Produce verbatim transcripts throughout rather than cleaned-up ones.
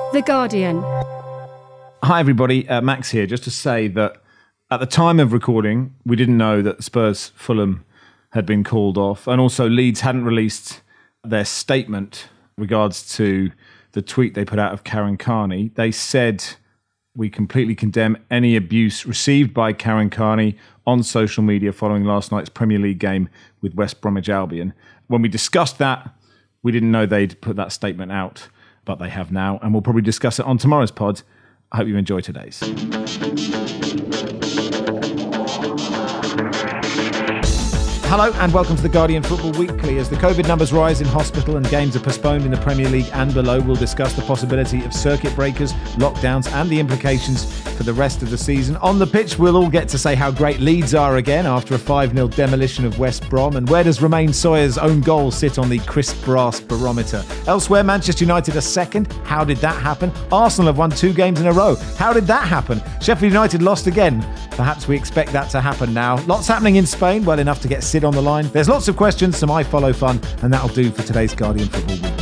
The Guardian. Hi everybody, uh, Max here. Just to say that at the time of recording, we didn't know that Spurs Fulham had been called off, and also Leeds hadn't released their statement regards to the tweet they put out of Karen Carney. They said, "We completely condemn any abuse received by Karen Carney on social media following last night's Premier League game with West Bromwich Albion." When we discussed that, we didn't know they'd put that statement out, but they have now, and we'll probably discuss it on tomorrow's pod. I hope you enjoy today's. Hello and welcome to the Guardian Football Weekly. As the COVID numbers rise in hospital and games are postponed in the Premier League and below, we'll discuss the possibility of circuit breakers, lockdowns and the implications for the rest of the season. On the pitch, we'll all get to say how great Leeds are again after a five nil demolition of West Brom. And where does Romain Sawyer's own goal sit on the crisp brass barometer? Elsewhere, Manchester United are second. How did that happen? Arsenal have won two games in a row. How did that happen? Sheffield United lost again. Perhaps we expect that to happen now. Lots happening in Spain, well enough to get Sid on the line. There's lots of questions, some I follow fun, and that'll do for today's Guardian Football Weekly.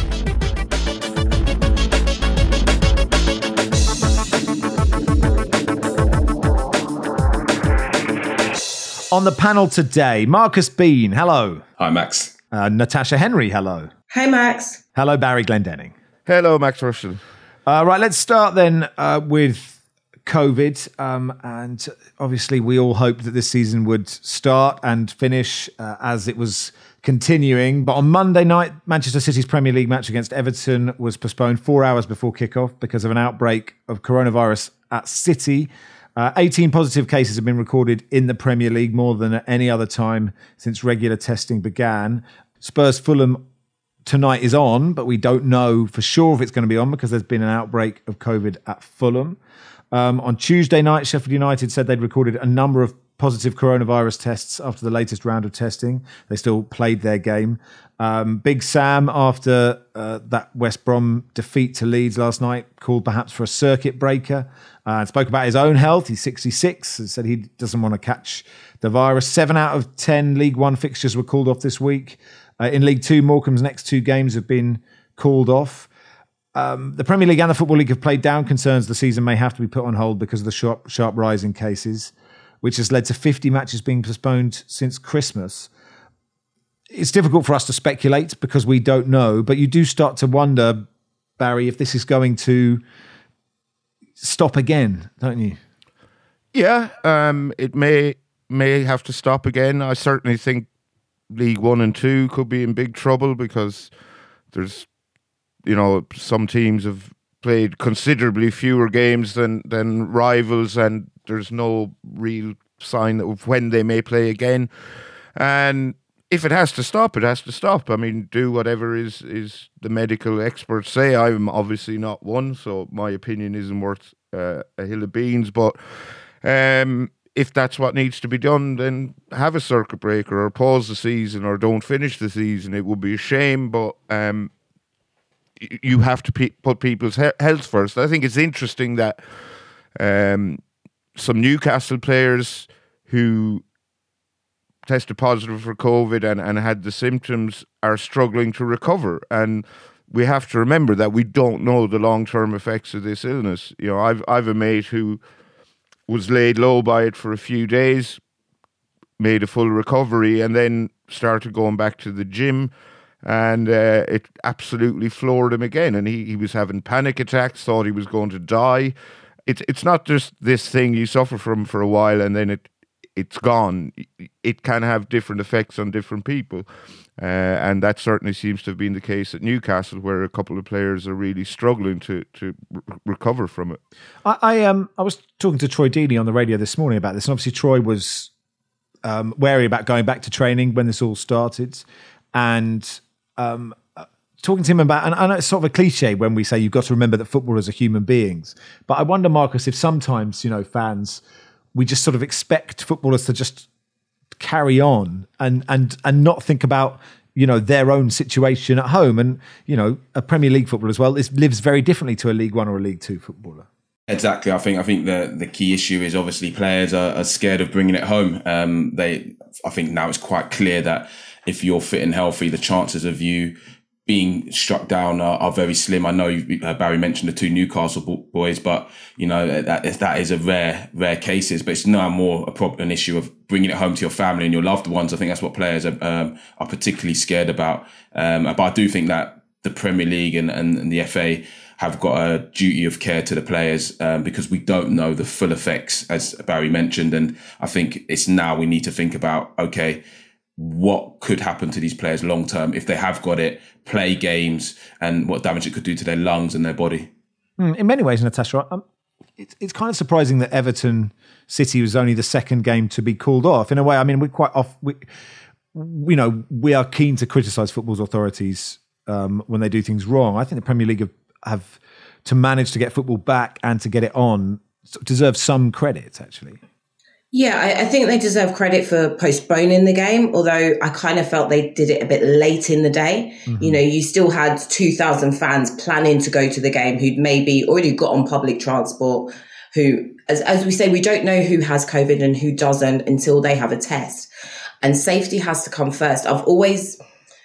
On the panel today, Marcus Bean, hello. Hi, Max. Uh, Natasha Henry, hello. Hey, Max. Hello, Barry Glendenning. Hello, Max Rushton. Uh, right, let's start then uh, with COVID, um, and obviously we all hoped that this season would start and finish uh, as it was continuing. But on Monday night, Manchester City's Premier League match against Everton was postponed four hours before kickoff because of an outbreak of coronavirus at City. Uh, eighteen positive cases have been recorded in the Premier League, more than at any other time since regular testing began. Spurs Fulham tonight is on, but we don't know for sure if it's going to be on because there's been an outbreak of COVID at Fulham. Um, on Tuesday night, Sheffield United said they'd recorded a number of positive coronavirus tests after the latest round of testing. They still played their game. Um, Big Sam, after uh, that West Brom defeat to Leeds last night, called perhaps for a circuit breaker uh, and spoke about his own health. He's sixty-six and said he doesn't want to catch the virus. Seven out of ten League One fixtures were called off this week. Uh, in League Two, Morecambe's next two games have been called off. Um, the Premier League and the Football League have played down concerns the season may have to be put on hold because of the sharp, sharp rise in cases, which has led to fifty matches being postponed since Christmas. It's difficult for us to speculate because we don't know, but you do start to wonder, Barry, if this is going to stop again, don't you? Yeah, um, it may may have to stop again. I certainly think League One and Two could be in big trouble because there's, you know, some teams have played considerably fewer games than, than rivals, and there's no real sign of when they may play again. And if it has to stop, it has to stop. I mean, do whatever is, is the medical experts say. I'm obviously not one, so my opinion isn't worth uh, a hill of beans. But um, if that's what needs to be done, then have a circuit breaker or pause the season or don't finish the season. It would be a shame, but Um, you have to pe- put people's he- health first. I think it's interesting that um, some Newcastle players who tested positive for COVID and, and had the symptoms are struggling to recover. And we have to remember that we don't know the long-term effects of this illness. You know, I've I've a mate who was laid low by it for a few days, made a full recovery, and then started going back to the gym. And uh, it absolutely floored him again. And he, he was having panic attacks, thought he was going to die. It's it's not just this thing you suffer from for a while and then it it's gone. It can have different effects on different people. Uh, and that certainly seems to have been the case at Newcastle, where a couple of players are really struggling to to re- recover from it. I I, um, I was talking to Troy Deeney on the radio this morning about this. And obviously Troy was um, wary about going back to training when this all started. And Um, talking to him about, and I know it's sort of a cliche when we say you've got to remember that footballers are human beings, but I wonder, Marcus, if sometimes, you know, fans, we just sort of expect footballers to just carry on and and and not think about, you know, their own situation at home. And, you know, a Premier League footballer as well is, lives very differently to a League One or a League Two footballer. Exactly. I think I think the the key issue is obviously players are, are scared of bringing it home. Um, they, I think now it's quite clear that if you're fit and healthy, the chances of you being struck down are, are very slim. I know uh, Barry mentioned the two Newcastle boys, but you know that that is a rare, rare cases. But it's now more a problem, an issue of bringing it home to your family and your loved ones. I think that's what players are um, are particularly scared about. Um, but I do think that the Premier League and, and, and the F A have got a duty of care to the players um, because we don't know the full effects, as Barry mentioned. And I think it's now we need to think about, okay, what could happen to these players long term if they have got it, play games, and what damage it could do to their lungs and their body. In many ways, Natasha, um, it's, it's kind of surprising that Everton City was only the second game to be called off. In a way, I mean, we quite off. We, you know, we are keen to criticise football's authorities um, when they do things wrong. I think the Premier League have, have to manage to get football back and to get it on deserve some credit, actually. Yeah, I, I think they deserve credit for postponing the game, although I kind of felt they did it a bit late in the day. Mm-hmm. You know, you still had two thousand fans planning to go to the game who'd maybe already got on public transport, who, as, as we say, we don't know who has COVID and who doesn't until they have a test. And safety has to come first. I've always...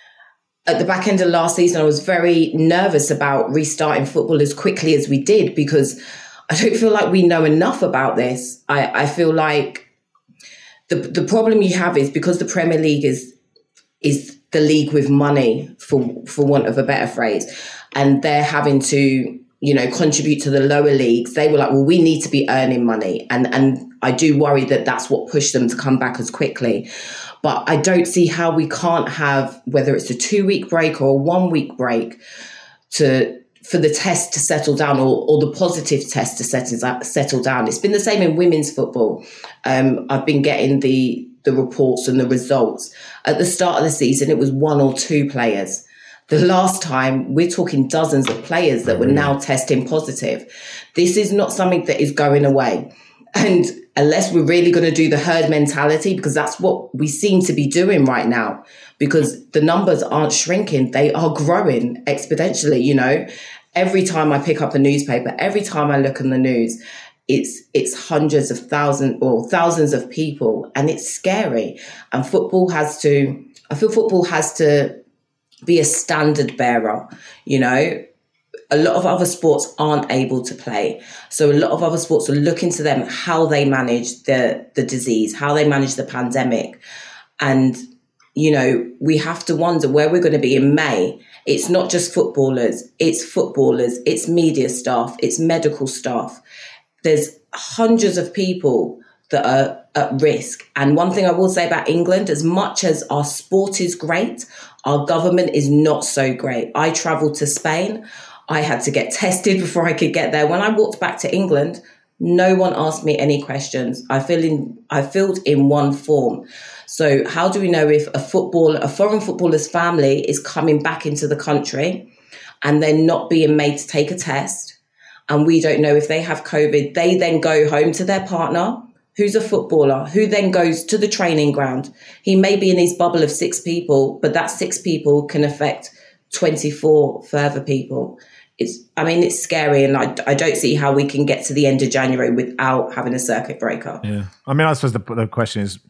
At the back end of last season, I was very nervous about restarting football as quickly as we did because I don't feel like we know enough about this. I, I feel like the the problem you have is because the Premier League is is the league with money, for for want of a better phrase, and they're having to, you know, contribute to the lower leagues. They were like, well, we need to be earning money, and and I do worry that that's what pushed them to come back as quickly. But I don't see how we can't have, whether it's a two-week break or a one-week break, to for the test to settle down or, or the positive test to settle, settle down. It's been the same in women's football. Um, I've been getting the, the reports and the results. At the start of the season, it was one or two players. The last time, we're talking dozens of players that were now testing positive. This is not something that is going away. And unless we're really going to do the herd mentality, because that's what we seem to be doing right now, because the numbers aren't shrinking, they are growing exponentially. You know, every time I pick up a newspaper, every time I look in the news, it's it's hundreds of thousands or thousands of people, and it's scary. And football has to, I feel football has to be a standard bearer, you know. A lot of other sports aren't able to play. So a lot of other sports are looking to them, how they manage the, the disease, how they manage the pandemic. And, you know, we have to wonder where we're going to be in May. It's not just footballers, it's footballers, it's media staff, it's medical staff. There's hundreds of people that are at risk. And one thing I will say about England, as much as our sport is great, our government is not so great. I travelled to Spain. I had to get tested before I could get there. When I walked back to England, no one asked me any questions. I fill in, I filled in one form. So how do we know if a football, a foreign footballer's family is coming back into the country and they're not being made to take a test, and we don't know if they have COVID? They then go home to their partner, who's a footballer, who then goes to the training ground. He may be in his bubble of six people, but that six people can affect twenty-four further people. It's, I mean, it's scary, and I, I don't see how we can get to the end of January without having a circuit breaker. Yeah. I mean, I suppose the, the question is,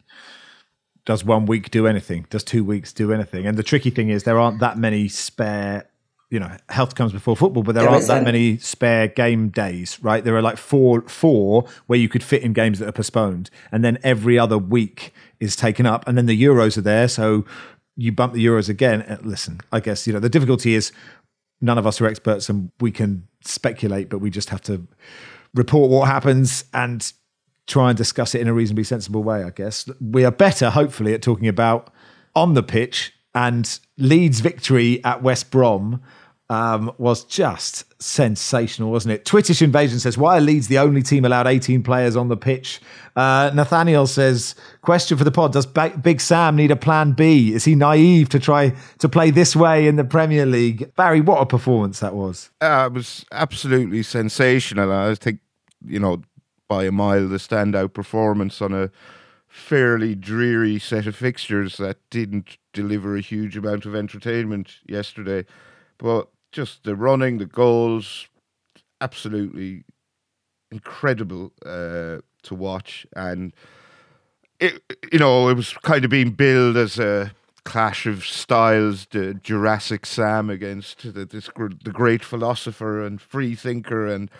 does one week do anything? Does two weeks do anything? And the tricky thing is there aren't that many spare, you know, health comes before football, but there, there aren't isn't. that many spare game days, right? There are like four, four where you could fit in games that are postponed. And then every other week is taken up. And then the Euros are there. So you bump the Euros again. And listen, I guess, you know, the difficulty is, none of us are experts and we can speculate, but we just have to report what happens and try and discuss it in a reasonably sensible way, I guess. We are better, hopefully, at talking about on the pitch, and Leeds' victory at West Brom um, was just sensational, wasn't it? Twittish Invasion says, why are Leeds the only team allowed eighteen players on the pitch? Uh, Nathaniel says, question for the pod, does ba- Big Sam need a plan B? Is he naive to try to play this way in the Premier League? Barry, what a performance that was. Uh, it was absolutely sensational. I think, you know, by a mile, the standout performance on a fairly dreary set of fixtures that didn't deliver a huge amount of entertainment yesterday. But just the running, the goals, absolutely incredible uh, to watch. And, it, you know, it was kind of being billed as a clash of styles, the Jurassic Sam against the, this, the great philosopher and free thinker, and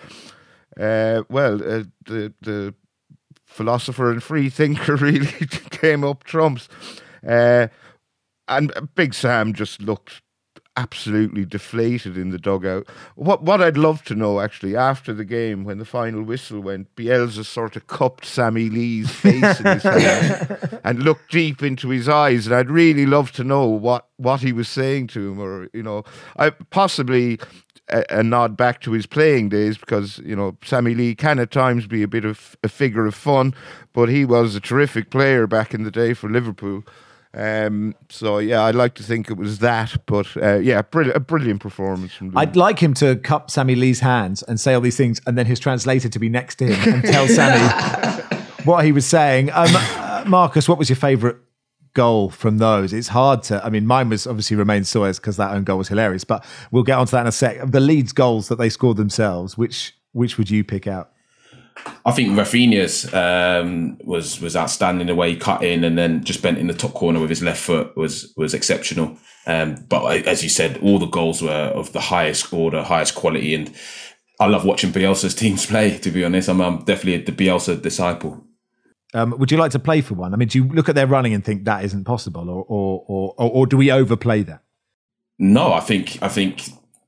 uh, well, uh, the the philosopher and free thinker really came up trumps, uh, and Big Sam just looked absolutely deflated in the dugout. What what I'd love to know, actually, after the game, when the final whistle went, Bielsa sort of cupped Sammy Lee's face in his hand and looked deep into his eyes, and I'd really love to know what, what he was saying to him, or, you know, I possibly a, a nod back to his playing days, because, you know, Sammy Lee can at times be a bit of a figure of fun, but he was a terrific player back in the day for Liverpool. Um, so yeah, I'd like to think it was that, but uh, yeah, brilliant, a brilliant performance from Lee. I'd like him to cup Sammy Lee's hands and say all these things, and then his translator to be next to him and tell Sammy what he was saying. Um, uh, Marcus, what was your favourite goal from those? It's hard to, I mean, mine was obviously Romain Sawyers, because that own goal was hilarious, but we'll get onto that in a sec. The Leeds goals that they scored themselves, which which would you pick out? I think Rafinha's um, was was outstanding. The way he cut in and then just bent in the top corner with his left foot was was exceptional. Um, but as you said, all the goals were of the highest order, highest quality, and I love watching Bielsa's teams play. To be honest, I'm, I'm definitely the Bielsa disciple. Um, would you like to play for one? I mean, do you look at their running and think that isn't possible, or or or, or, or do we overplay that? No, I think I think.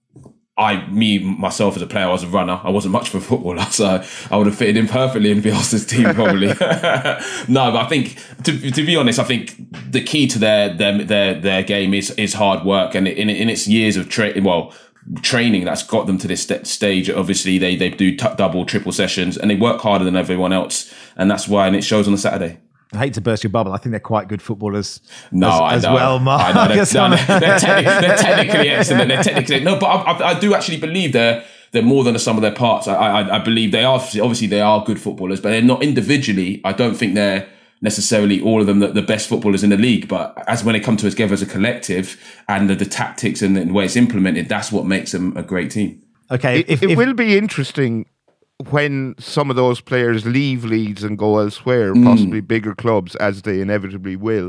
I, me, myself as a player, I was a runner. I wasn't much of a footballer, so I would have fitted in perfectly in Bielsa's team, probably. No, but I think, to, to be honest, I think the key to their their their, their game is is hard work, and in, in its years of tra- well training that's got them to this st- stage. Obviously, they they do t- double, triple sessions, and they work harder than everyone else, and that's why. And it shows on the Saturday. I hate to burst your bubble. I think they're quite good footballers no, as, I as know. well, Mark. I know. They're, no, they're, they're, technically, they're technically excellent. They're technically no, but I, I, I do actually believe they're they're more than the sum of their parts. I, I I believe they are. Obviously, they are good footballers, but they're not individually. I don't think they're necessarily all of them the, the best footballers in the league. But as when they come together as a collective and the, the tactics and the way it's implemented, that's what makes them a great team. Okay, it, if, it if, will be interesting when some of those players leave Leeds and go elsewhere, Mm. possibly bigger clubs, as they inevitably will,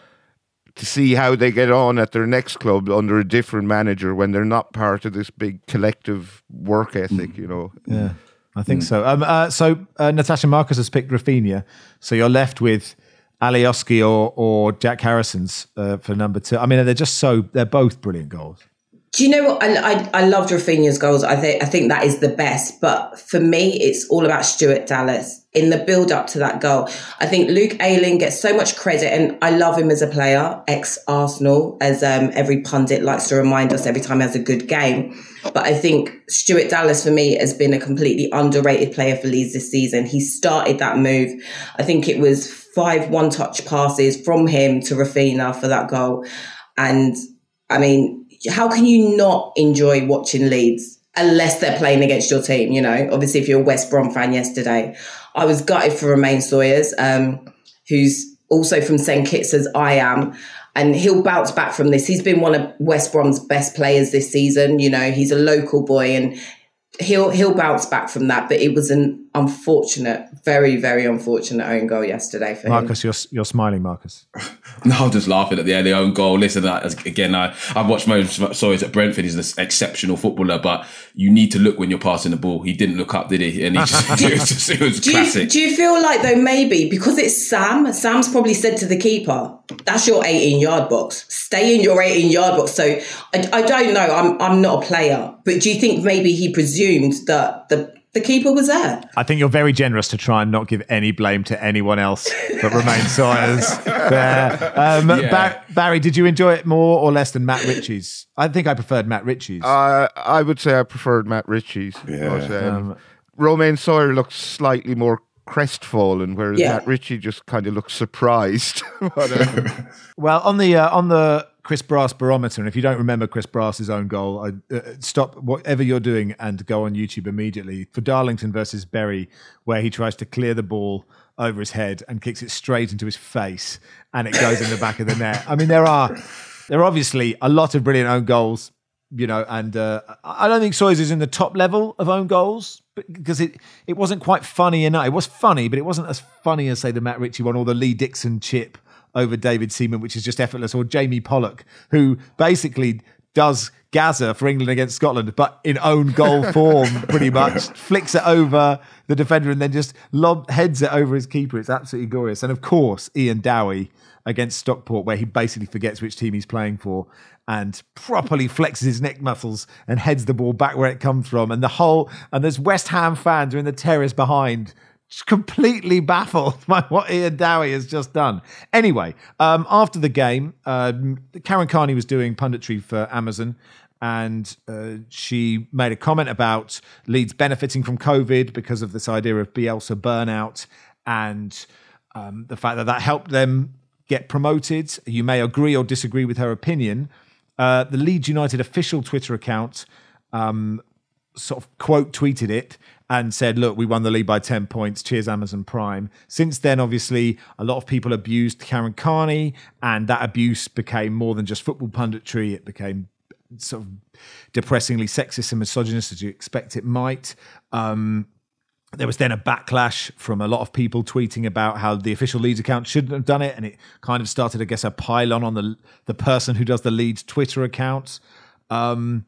to see how they get on at their next club under a different manager when they're not part of this big collective work ethic, you know. Yeah, I think mm. so. Um, uh, so uh, Natasha Marcus has picked Rafinha, so you're left with Alioski or or Jack Harrison's uh, for number two. I mean, they're just so, they're both brilliant goals. Do you know what? I, I, I loved Rafinha's goals. I think I think that is the best. But for me, it's all about Stuart Dallas in the build up to that goal. I think Luke Ayling gets so much credit, and I love him as a player, ex-Arsenal, as um, every pundit likes to remind us every time he has a good game. But I think Stuart Dallas, for me, has been a completely underrated player for Leeds this season. He started that move. I think it was five one-touch passes from him to Rafinha for that goal. And, I mean, how can you not enjoy watching Leeds unless they're playing against your team? You know, obviously, if you're a West Brom fan yesterday, I was gutted for Romain Sawyers, um, who's also from Saint Kitts as I am, and he'll bounce back from this. He's been one of West Brom's best players this season. You know, he's a local boy, and he'll he'll bounce back from that. But it was an unfortunate, very, very unfortunate own goal yesterday for Marcus, him. you're you're smiling, Marcus. No, I'm just laughing at the, the own goal. Listen, I, again, I, I've watched most Sawyers at Brentford. He's an exceptional footballer, but you need to look when you're passing the ball. He didn't look up, did he? And he just, it was, just, it was do classic. You, do you feel like, though, maybe because it's Sam, Sam's probably said to the keeper, that's your eighteen-yard box. Stay in your eighteen-yard box. So I, I don't know. I'm I'm not a player. But do you think maybe he presumed that the The keeper was there? I think you're very generous to try and not give any blame to anyone else but Romain Sawyers there. Um, Yeah. Bar- Barry, did you enjoy it more or less than Matt Ritchie's? I think I preferred Matt Ritchie's. Uh, I would say I preferred Matt Ritchie's. Yeah. But, um, Um, Romain Sawyer looks slightly more crestfallen, whereas Yeah. Matt Ritchie just kind of looks surprised. But, um, Well, on the uh, on the Chris Brass barometer, and if you don't remember Chris Brass's own goal, I, uh, stop whatever you're doing and go on YouTube immediately for Darlington versus Bury, where he tries to clear the ball over his head and kicks it straight into his face, and it goes in the back of the net. I mean, there are there are obviously a lot of brilliant own goals, you know, and uh, I don't think Sawyers is in the top level of own goals because it, it wasn't quite funny enough. It was funny, but it wasn't as funny as, say, the Matt Ritchie one or the Lee Dixon chip over David Seaman, which is just effortless, or Jamie Pollock, who basically does Gaza for England against Scotland, but in own goal form, pretty much. Flicks it over the defender and then just lob, heads it over his keeper. It's absolutely glorious. And of course, Ian Dowie against Stockport, where he basically forgets which team he's playing for and properly flexes his neck muscles and heads the ball back where it comes from. And the whole, and there's West Ham fans who are in the terrace behind, just completely baffled by what Ian Dowie has just done. Anyway, um, after the game, um, Karen Carney was doing punditry for Amazon, and uh, she made a comment about Leeds benefiting from COVID because of this idea of Bielsa burnout and um, the fact that that helped them get promoted. You may agree or disagree with her opinion. Uh, the Leeds United official Twitter account um, sort of quote tweeted it and said, look, we won the league by ten points. Cheers, Amazon Prime. Since then, obviously, a lot of people abused Karen Carney, and that abuse became more than just football punditry. It became sort of depressingly sexist and misogynist, as you expect it might. Um, there was then a backlash from a lot of people tweeting about how the official Leeds account shouldn't have done it, and it kind of started, I guess, a pile-on on the the person who does the Leeds Twitter account. Um,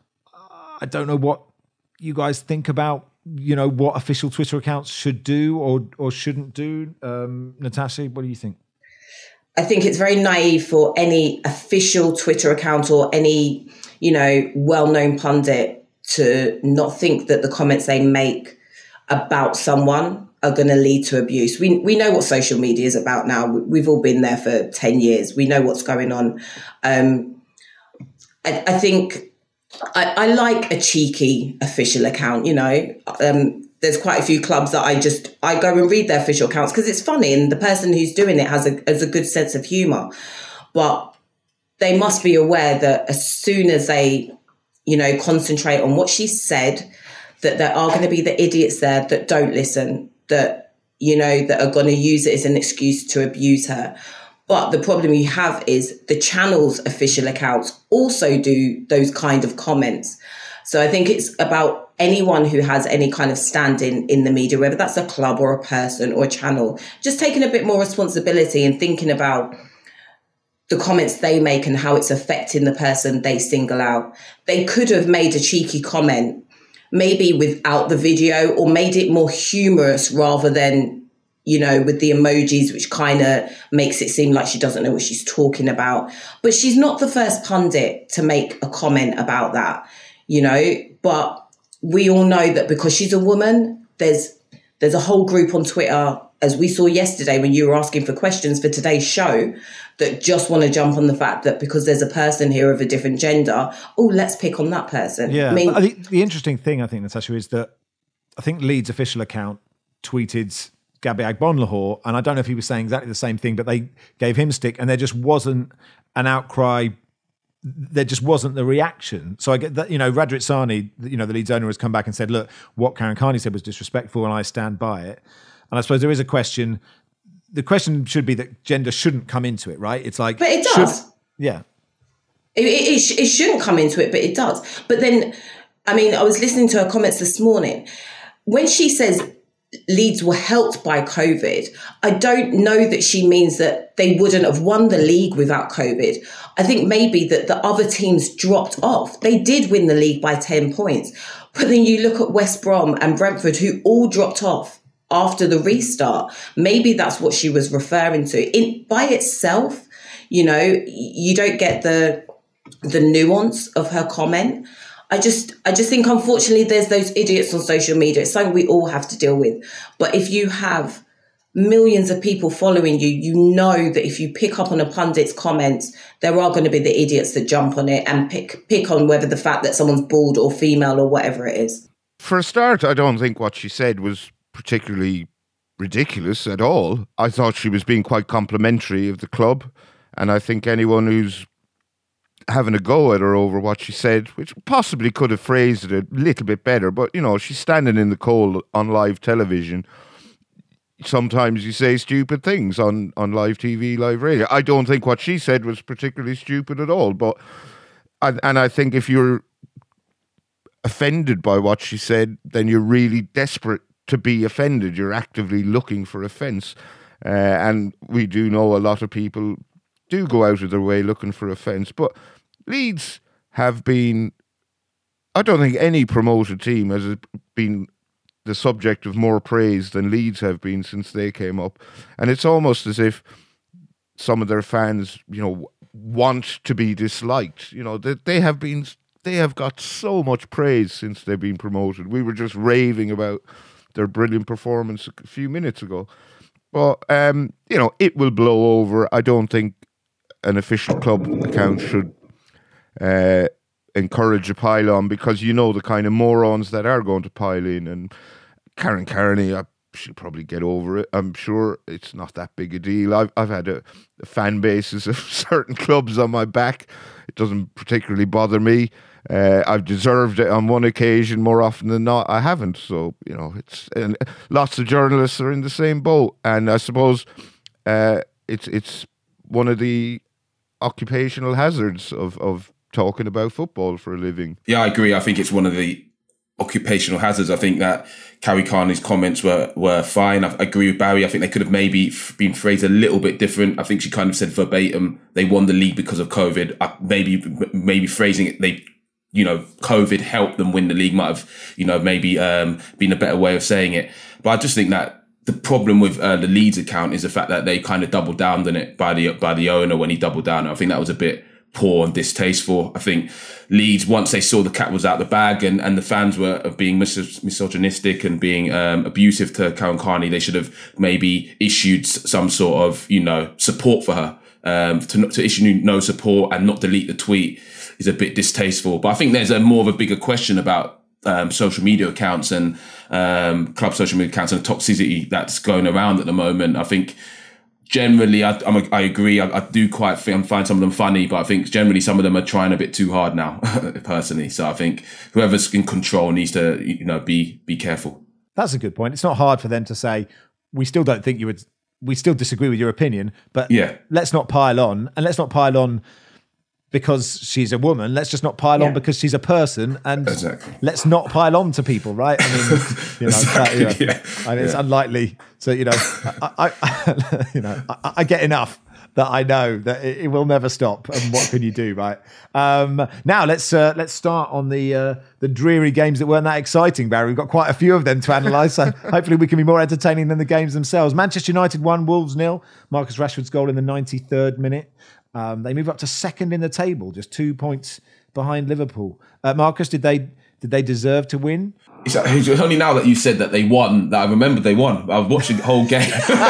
I don't know what you guys think about, you know, what official Twitter accounts should do or or shouldn't do. Um, Natasha, what do you think? I think it's very naive for any official Twitter account or any, you know, well-known pundit to not think that the comments they make about someone are going to lead to abuse. We we know what social media is about now. We've all been there for ten years. We know what's going on. Um, I, I think I, I like a cheeky official account, you know. Um, there's quite a few clubs that I just, I go and read their official accounts because it's funny and the person who's doing it has a, has a good sense of humour. But they must be aware that as soon as they, you know, concentrate on what she said, that there are going to be the idiots there that don't listen, that, you know, that are going to use it as an excuse to abuse her. But the problem you have is the channel's official accounts also do those kind of comments. So I think it's about anyone who has any kind of standing in the media, whether that's a club or a person or a channel, just taking a bit more responsibility and thinking about the comments they make and how it's affecting the person they single out. They could have made a cheeky comment, maybe without the video, or made it more humorous rather than, you know, with the emojis, which kind of makes it seem like she doesn't know what she's talking about. But she's not the first pundit to make a comment about that, you know. But we all know that because she's a woman, there's there's a whole group on Twitter, as we saw yesterday when you were asking for questions for today's show, that just want to jump on the fact that because there's a person here of a different gender, oh, let's pick on that person. Yeah, I mean, I think the interesting thing, I think, Natasha, is that I think Leeds' official account tweeted Gabby Agbonlahor, and I don't know if he was saying exactly the same thing, but they gave him stick, and there just wasn't an outcry. There just wasn't the reaction. So I get that, you know, Radrit Sani, you know, the Leeds owner has come back and said, look, what Karen Carney said was disrespectful and I stand by it. And I suppose there is a question. The question should be that gender shouldn't come into it, right? It's like, but it does. Should, yeah. It, it, it, sh- it shouldn't come into it, but it does. But then, I mean, I was listening to her comments this morning. When she says Leeds were helped by COVID, I don't know that she means that they wouldn't have won the league without COVID. I think maybe that the other teams dropped off. They did win the league by ten points. But then you look at West Brom and Brentford, who all dropped off after the restart. Maybe that's what she was referring to. In by itself, you know, you don't get the the nuance of her comment. I just I just think, unfortunately, there's those idiots on social media. It's something we all have to deal with. But if you have millions of people following you, you know that if you pick up on a pundit's comments, there are going to be the idiots that jump on it and pick pick on whether the fact that someone's bald or female or whatever it is. For a start, I don't think what she said was particularly ridiculous at all. I thought she was being quite complimentary of the club. And I think anyone who's having a go at her over what she said, which possibly could have phrased it a little bit better, but, you know, she's standing in the cold on live television. Sometimes you say stupid things on, on live T V, live radio. I don't think what she said was particularly stupid at all, but and, and I think if you're offended by what she said, then you're really desperate to be offended. You're actively looking for offence. Uh, and we do know a lot of people do go out of their way looking for offence. But Leeds have been, I don't think any promoted team has been the subject of more praise than Leeds have been since they came up. And it's almost as if some of their fans, you know, want to be disliked. You know, they, they have been, they have got so much praise since they've been promoted. We were just raving about their brilliant performance a few minutes ago. But, um, you know, it will blow over. I don't think an official club account should uh, encourage a pile on, because you know the kind of morons that are going to pile in. And Karen Carney, I she'll probably get over it. I'm sure it's not that big a deal. I've I've had a, a fan bases of certain clubs on my back. It doesn't particularly bother me. Uh, I've deserved it on one occasion. More often than not, I haven't. So you know, it's and lots of journalists are in the same boat. And I suppose uh, it's it's one of the occupational hazards of of talking about football for a living. Yeah, I agree. I think it's one of the occupational hazards. I think that Carrie Carney's comments were were fine. I agree with Barry. I think they could have maybe been phrased a little bit different. I think she kind of said verbatim, they won the league because of COVID. I, maybe maybe phrasing it, they, you know, COVID helped them win the league might have, you know, maybe um, been a better way of saying it. But I just think that the problem with uh, the Leeds account is the fact that they kind of doubled down on it by the by the owner when he doubled down. I think that was a bit poor and distasteful. I think Leeds, once they saw the cat was out the bag and, and the fans were being mis- misogynistic and being um, abusive to Karen Carney, they should have maybe issued some sort of, you know, support for her. Um, to, to issue no support and not delete the tweet is a bit distasteful. But I think there's a more of a bigger question about um, social media accounts and um, club social media accounts and the toxicity that's going around at the moment. I think generally, I, I'm a, I agree. I, I do quite think, I find some of them funny, but I think generally some of them are trying a bit too hard now, personally. So I think whoever's in control needs to, you know, be be careful. That's a good point. It's not hard for them to say, we still don't think you would, we still disagree with your opinion, but yeah, let's not pile on, and let's not pile on because she's a woman. Let's just not pile yeah. on because she's a person, and exactly. let's not pile on to people, right? I mean, you know, exactly, that, you know, yeah. I mean, it's yeah. unlikely. So, you know, I, I you know, I, I get enough that I know that it, it will never stop. And what can you do, right? Um, now let's uh, let's start on the uh, the dreary games that weren't that exciting, Barry. We've got quite a few of them to analyse, so hopefully we can be more entertaining than the games themselves. Manchester United won, Wolves nil. Marcus Rashford's goal in the ninety-third minute. Um, they move up to second in the table, just two points behind Liverpool. Uh, Marcus, did they did they deserve to win? It's only now that you said that they won that I remember they won. I was watching the whole game.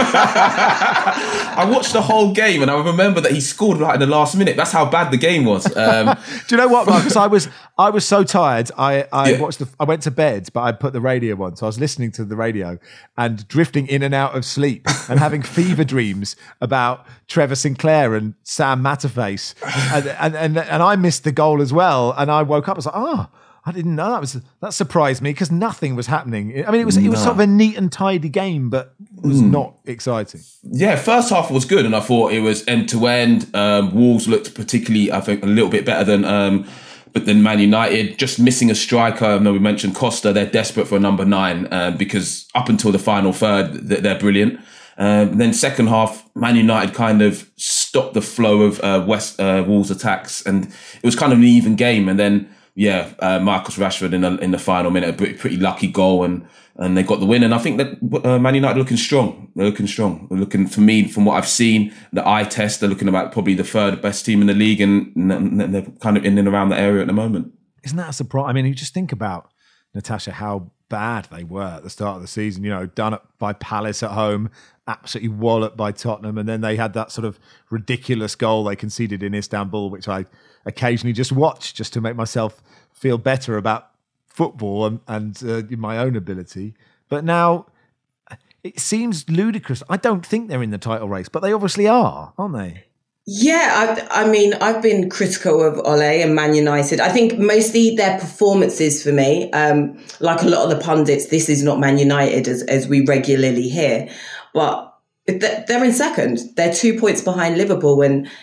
I watched the whole game and I remember that he scored right in the last minute. That's how bad the game was. Um, Do you know what, Marcus? I was I was so tired. I, I yeah. watched the. I went to bed, but I put the radio on, so I was listening to the radio and drifting in and out of sleep and having fever dreams about Trevor Sinclair and Sam Matterface, and and and, and I missed the goal as well. And I woke up. I was like, oh. I didn't know that was that surprised me because nothing was happening. I mean, it was it was no. sort of a neat and tidy game, but it was mm. not exciting. Yeah, first half was good, and I thought it was end to end. Um, Wolves looked particularly, I think, a little bit better than um, but than Man United. Just missing a striker. I know we mentioned Costa. They're desperate for a number nine uh, because up until the final third, they're brilliant. Um, then second half, Man United kind of stopped the flow of uh, West uh, Wolves attacks, and it was kind of an even game. And then. Yeah, uh, Marcus Rashford in the in the final minute, a pretty, pretty lucky goal, and and they got the win. And I think that uh, Man United are looking strong. They're looking strong. They're looking, for me, from what I've seen, the eye test, they're looking about probably the third best team in the league, and, and they're kind of in and around the area at the moment. Isn't that a surprise? I mean, you just think about, Natasha, how bad they were at the start of the season. You know, done up by Palace at home, absolutely walloped by Tottenham, and then they had that sort of ridiculous goal they conceded in Istanbul, which I occasionally just watch just to make myself feel better about football and, and uh, my own ability. But now it seems ludicrous. I don't think they're in the title race, but they obviously are, aren't they? Yeah, I, I mean, I've been critical of Ole and Man United. I think mostly their performances for me, um, like a lot of the pundits, this is not Man United as, as we regularly hear. But they're in second. They're two points behind Liverpool. And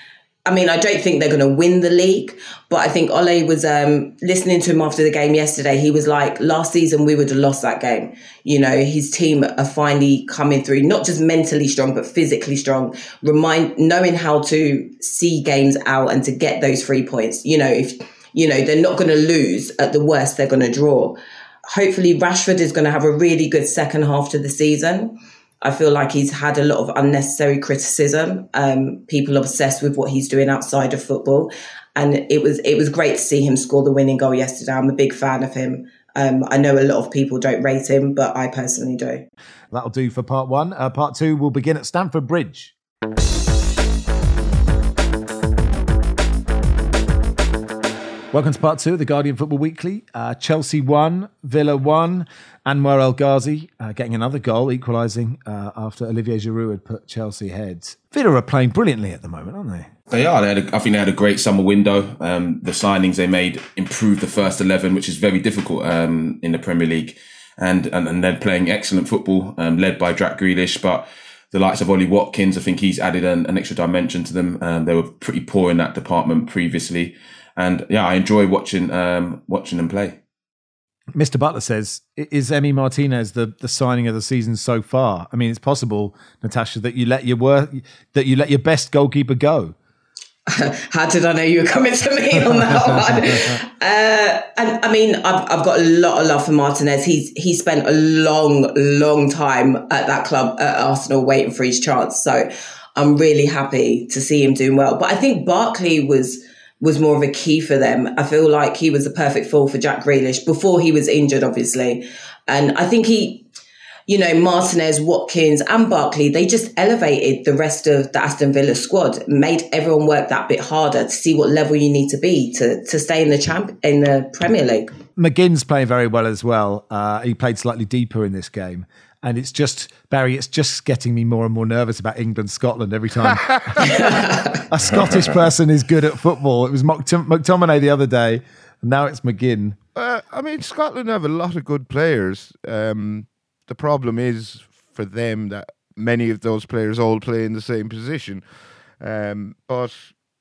I mean, I don't think they're going to win the league, but I think Ole was um, listening to him after the game yesterday. He was like, last season, we would have lost that game. You know, his team are finally coming through, not just mentally strong, but physically strong, remind knowing how to see games out and to get those three points. You know, if, you know, they're not going to lose. At the worst, they're going to draw. Hopefully, Rashford is going to have a really good second half to the season. I feel like he's had a lot of unnecessary criticism. Um, people obsessed with what he's doing outside of football. And it was it was great to see him score the winning goal yesterday. I'm a big fan of him. Um, I know a lot of people don't rate him, but I personally do. That'll do for part one. Uh, part two will begin at Stamford Bridge. Welcome to part two of the Guardian Football Weekly. Uh, Chelsea won, Villa won. Anwar El Ghazi uh, getting another goal, equalising uh, after Olivier Giroud had put Chelsea ahead. Villa are playing brilliantly at the moment, aren't they? They are. They had a, I think they had a great summer window. Um, the signings they made improved the first eleven, which is very difficult um, in the Premier League. And, and, and they're playing excellent football, um, led by Jack Grealish. But the likes of Ollie Watkins, I think he's added an, an extra dimension to them. Um, they were pretty poor in that department previously. And yeah, I enjoy watching um, watching them play. Mister Butler says, is Emi Martinez the, the signing of the season so far? I mean, it's possible, Natasha, that you let your work, that you let your best goalkeeper go. How did I know you were coming to me on that one? Uh, and I mean, I've, I've got a lot of love for Martinez. He's he spent a long, long time at that club at Arsenal waiting for his chance. So I'm really happy to see him doing well. But I think Barkley was... was more of a key for them. I feel like he was the perfect fall for Jack Grealish before he was injured, obviously. And I think he, you know, Martinez, Watkins and Barkley, they just elevated the rest of the Aston Villa squad, made everyone work that bit harder to see what level you need to be to, to stay in the champ in the Premier League. McGinn's playing very well as well. Uh, he played slightly deeper in this game. And it's just, Barry, it's just getting me more and more nervous about England-Scotland every time a Scottish person is good at football. It was McTominay the other day, and now it's McGinn. Uh, I mean, Scotland have a lot of good players. Um, the problem is for them that many of those players all play in the same position. Um, but,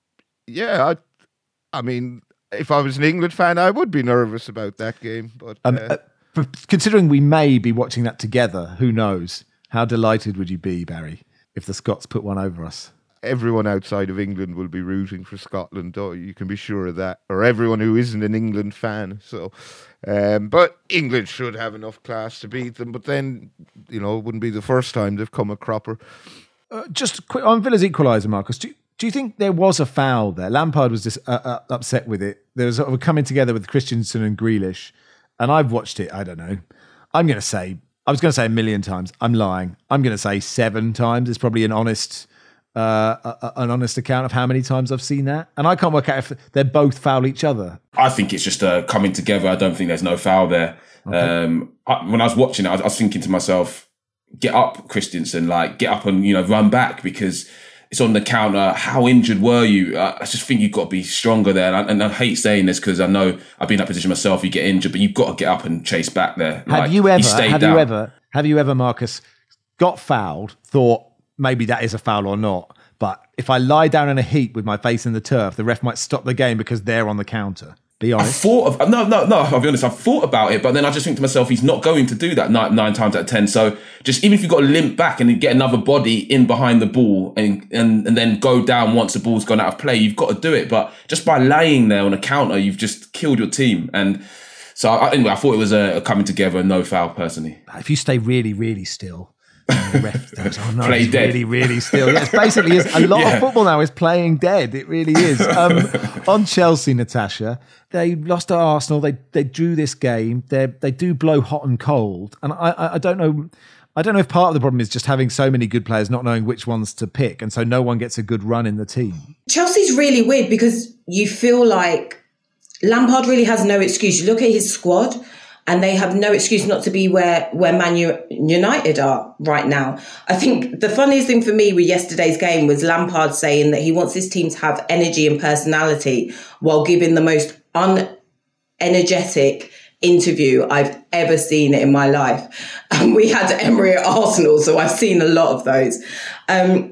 yeah, I, I mean, if I was an England fan, I would be nervous about that game. But uh, um, uh, Considering we may be watching that together, who knows? How delighted would you be, Barry, if the Scots put one over us? Everyone outside of England will be rooting for Scotland. Oh, you can be sure of that. Or everyone who isn't an England fan. So, um, but England should have enough class to beat them. But then, you know, it wouldn't be the first time they've come a cropper. Uh, just quick on Villa's equaliser, Marcus. Do, do you think there was a foul there? Lampard was just uh, uh, upset with it. There was sort of a coming together with Christensen and Grealish. And I've watched it, I don't know. I'm going to say, I was going to say a million times. I'm lying. I'm going to say seven times. It's probably an honest uh, a, an honest account of how many times I've seen that. And I can't work out if they're both foul each other. I think it's just uh, coming together. I don't think there's no foul there. Okay. Um, I, when I was watching it, I was, I was thinking to myself, get up, Christensen, like get up and, you know, run back because it's on the counter. How injured were you? I, I just think you've got to be stronger there. And I, and I hate saying this because I know I've been in that position myself. You get injured, but you've got to get up and chase back there. Have like, you ever, you have down. you ever, have you ever, Marcus, got fouled, thought maybe that is a foul or not, but if I lie down in a heap with my face in the turf, the ref might stop the game because they're on the counter? Be honest. I thought of, no, no, no, I'll be honest. I've thought about it, but then I just think to myself, he's not going to do that nine, nine times out of ten. So just even if you've got to limp back and get another body in behind the ball and, and, and then go down once the ball's gone out of play, you've got to do it. But just by laying there on a counter, you've just killed your team. And so I, anyway, I thought it was a, a coming together and no foul personally. If you stay really, really still, and the ref goes, oh no, Play it's dead. really, really still. Yeah, it's basically is a lot yeah. of football now is playing dead. It really is. Um, on Chelsea, Natasha, they lost to Arsenal. They they drew this game. They they do blow hot and cold, and I, I I don't know. I don't know if part of the problem is just having so many good players, not knowing which ones to pick, and so no one gets a good run in the team. Chelsea's really weird because you feel like Lampard really has no excuse. You look at his squad. And they have no excuse not to be where, where Man United are right now. I think the funniest thing for me with yesterday's game was Lampard saying that he wants his team to have energy and personality while giving the most unenergetic interview I've ever seen in my life. And we had Emery at Arsenal, so I've seen a lot of those. Um,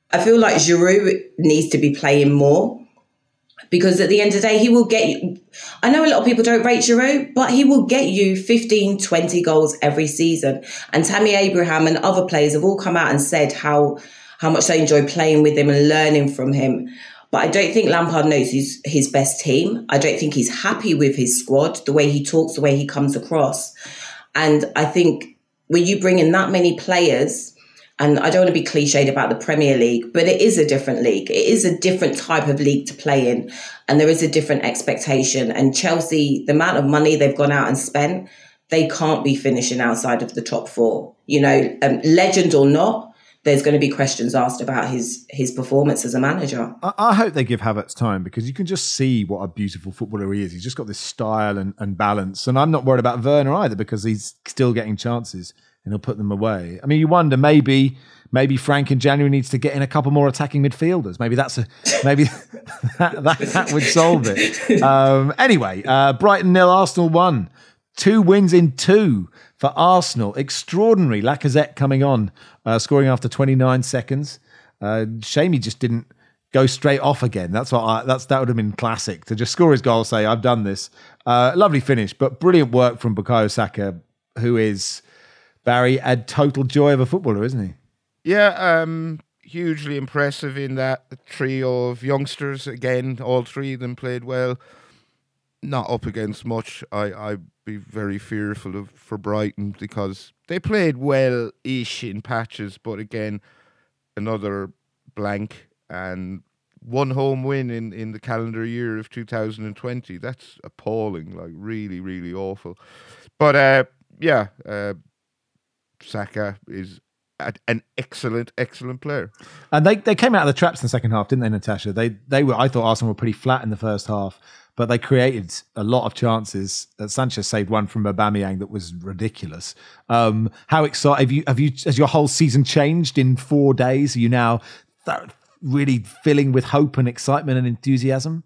I feel like Giroud needs to be playing more. Because at the end of the day, he will get you. I know a lot of people don't rate Giroud, but he will get you fifteen, twenty goals every season. And Tammy Abraham and other players have all come out and said how, how much they enjoy playing with him and learning from him. But I don't think Lampard knows his, his best team. I don't think he's happy with his squad, the way he talks, the way he comes across. And I think when you bring in that many players, and I don't want to be cliched about the Premier League, but it is a different league. It is a different type of league to play in. And there is a different expectation. And Chelsea, the amount of money they've gone out and spent, they can't be finishing outside of the top four. You know, um, legend or not, there's going to be questions asked about his his performance as a manager. I, I hope they give Havertz time, because you can just see what a beautiful footballer he is. He's just got this style and, and balance. And I'm not worried about Werner either, because he's still getting chances. And he'll put them away. I mean, you wonder, maybe maybe Frank in January needs to get in a couple more attacking midfielders. Maybe that's a maybe that, that, that would solve it. Um, anyway, uh, Brighton nil, Arsenal one. Two wins in two for Arsenal. Extraordinary. Lacazette coming on, uh, scoring after twenty-nine seconds. Uh, shame he just didn't go straight off again. That's what I, that's that would have been classic, to just score his goal, say I've done this. Uh, lovely finish, but brilliant work from Bukayo Saka, who is, Barry, a total joy of a footballer, isn't he? Yeah, um, hugely impressive in that trio of youngsters. Again, all three of them played well. Not up against much. I, I'd be very fearful of for Brighton, because they played well-ish in patches, but again, another blank and one home win in, in the calendar year of two thousand twenty. That's appalling, like really, really awful. But uh, yeah, uh, Saka is an excellent, excellent player. And they, they came out of the traps in the second half, didn't they, Natasha? They they were. I thought Arsenal were pretty flat in the first half, but they created a lot of chances. Uh, Sanchez saved one from Aubameyang that was ridiculous. Um, how excited have you? Have you? Has your whole season changed in four days? Are you now th- really filling with hope and excitement and enthusiasm?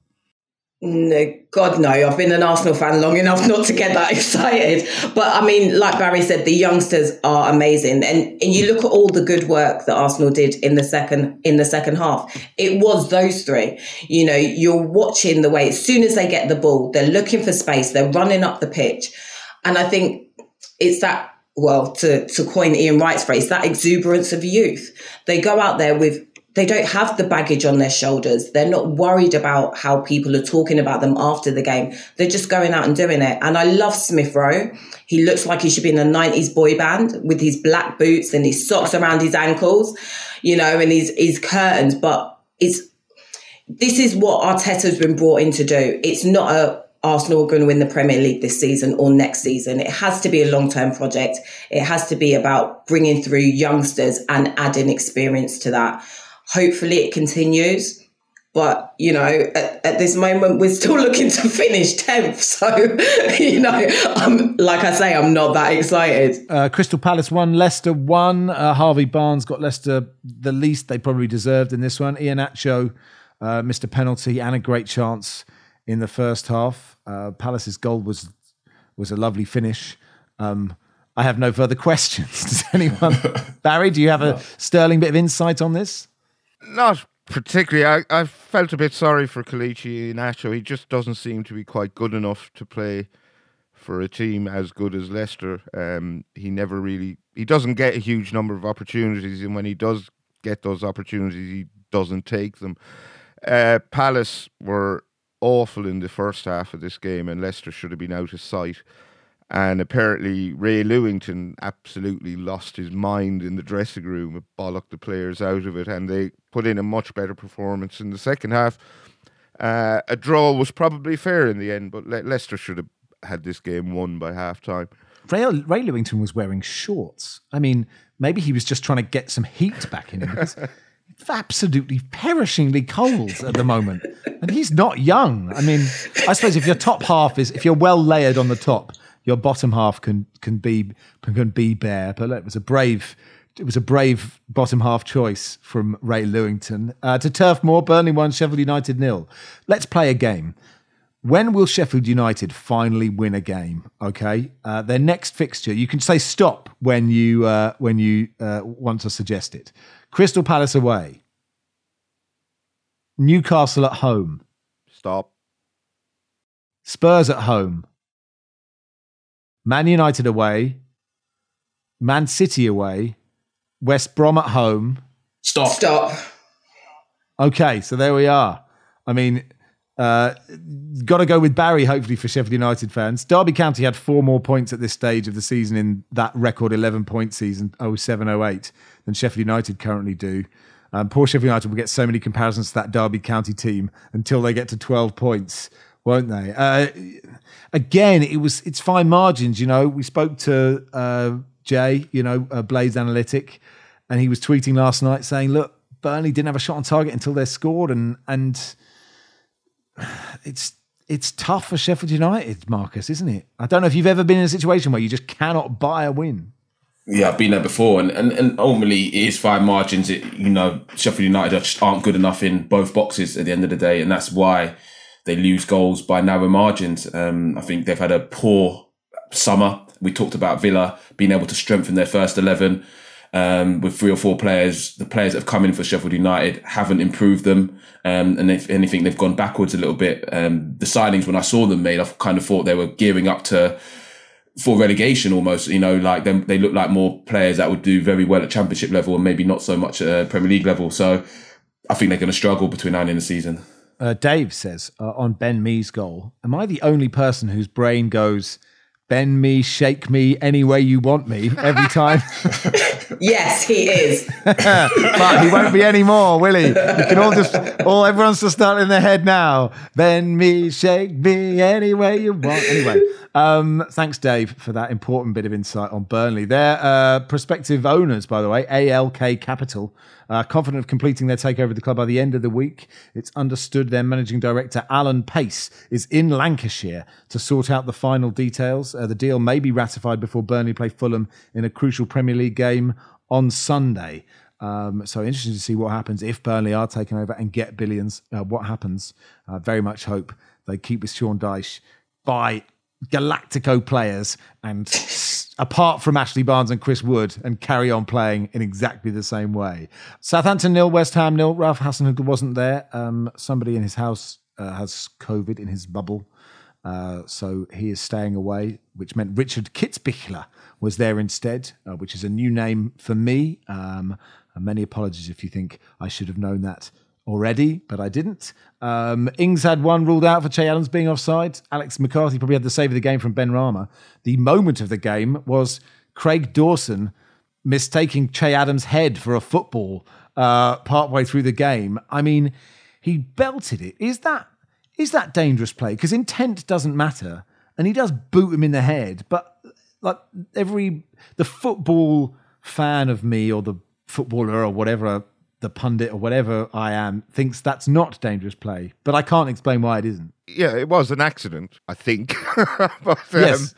No, God, no. I've been an Arsenal fan long enough not to get that excited. But I mean, like Barry said, the youngsters are amazing. And and you look at all the good work that Arsenal did in the second in the second half. It was those three. You know, you're watching the way, as soon as they get the ball, they're looking for space, they're running up the pitch. And I think it's that, well, to, to coin Ian Wright's phrase, that exuberance of youth. They go out there with, they don't have the baggage on their shoulders. They're not worried about how people are talking about them after the game. They're just going out and doing it. And I love Smith Rowe. He looks like he should be in a nineties boy band with his black boots and his socks around his ankles, you know, and his, his curtains. But it's this is what Arteta's been brought in to do. It's not a Arsenal are going to win the Premier League this season or next season. It has to be a long-term project. It has to be about bringing through youngsters and adding experience to that. Hopefully it continues. But, you know, at, at this moment, we're still looking to finish tenth. So, you know, I'm, like I say, I'm not that excited. Uh, Crystal Palace won, Leicester won. Uh, Harvey Barnes got Leicester the least they probably deserved in this one. Iheanacho uh, missed a penalty and a great chance in the first half. Uh, Palace's goal was was a lovely finish. Um, I have no further questions. Does anyone? Barry, do you have a sterling bit of insight on this? Not particularly. I, I felt a bit sorry for Kelechi Iheanacho. He just doesn't seem to be quite good enough to play for a team as good as Leicester. Um, he never really, he doesn't get a huge number of opportunities, and when he does get those opportunities, he doesn't take them. Uh, Palace were awful in the first half of this game, and Leicester should have been out of sight. And apparently Ray Lewington absolutely lost his mind in the dressing room and bollocked the players out of it, and they put in a much better performance in the second half. Uh, a draw was probably fair in the end, but Le- Leicester should have had this game won by half-time. Ray, Ray Lewington was wearing shorts. I mean, maybe he was just trying to get some heat back in him. It's absolutely perishingly cold at the moment. And he's not young. I mean, I suppose if your top half is, if you're well layered on the top, your bottom half can can be can be bare, but it was a brave it was a brave bottom half choice from Ray Lewington. Uh, to Turf Moor, Burnley won, Sheffield United nil. Let's play a game. When will Sheffield United finally win a game? Okay, uh, their next fixture. You can say stop when you uh, when you uh, want to suggest it. Crystal Palace away, Newcastle at home. Stop. Spurs at home. Man United away. Man City away. West Brom at home. Stop. Stop. Okay, so there we are. I mean, uh, got to go with Barry, hopefully, for Sheffield United fans. Derby County had four more points at this stage of the season in that record eleven-point season, oh seven oh eight, than Sheffield United currently do. Um, poor Sheffield United will get so many comparisons to that Derby County team until they get to twelve points, won't they? Uh, again, it was it's fine margins, you know. We spoke to uh, Jay, you know, uh, Blaze Analytic, and he was tweeting last night saying, look, Burnley didn't have a shot on target until they scored, and and it's it's tough for Sheffield United, Marcus, isn't it? I don't know if you've ever been in a situation where you just cannot buy a win. Yeah, I've been there before, and, and, and ultimately it is fine margins. It, you know, Sheffield United just aren't good enough in both boxes at the end of the day, and that's why they lose goals by narrow margins. Um, I think they've had a poor summer. We talked about Villa being able to strengthen their first eleven. Um, with three or four players, the players that have come in for Sheffield United haven't improved them. Um, and if anything, they've gone backwards a little bit. Um, the signings, when I saw them made, I kind of thought they were gearing up to for relegation almost. You know, like them, they look like more players that would do very well at Championship level and maybe not so much at Premier League level. So I think they're going to struggle between now and the end of the season. Uh, Dave says uh, on Ben Mee's goal, am I the only person whose brain goes, bend me, shake me, any way you want me, every time? Yes, he is. But he won't be anymore, will he? You can all just, all everyone's just starting in their head now. Bend me, shake me, any way you want. Anyway, um, thanks, Dave, for that important bit of insight on Burnley. They're uh, prospective owners, by the way, A L K Capital, uh, confident of completing their takeover of the club by the end of the week. It's understood their managing director, Alan Pace, is in Lancashire to sort out the final details. Uh, the deal may be ratified before Burnley play Fulham in a crucial Premier League game on Sunday. Um, so interesting to see what happens if Burnley are taken over and get billions. Uh, what happens? I uh, very much hope they keep with Sean Dyche, buy Galactico players, and s- apart from Ashley Barnes and Chris Wood, and carry on playing in exactly the same way. Southampton nil, West Ham nil. Ralph Hasenhüttl wasn't there. Um, somebody in his house uh, has COVID in his bubble. Uh, so he is staying away, which meant Richard Kitzbichler was there instead, uh, which is a new name for me. Um, and many apologies if you think I should have known that already, but I didn't. Um, Ings had one ruled out for Che Adams being offside. Alex McCarthy probably had the save of the game from Ben Rama. The moment of the game was Craig Dawson mistaking Che Adams' head for a football uh, partway through the game. I mean, he belted it. Is that is that dangerous play? Because intent doesn't matter, and he does boot him in the head. But like every the football fan of me, or the footballer, or whatever, the pundit or whatever I am, thinks that's not dangerous play, but I can't explain why it isn't. Yeah, it was an accident, I think. but, um, yes,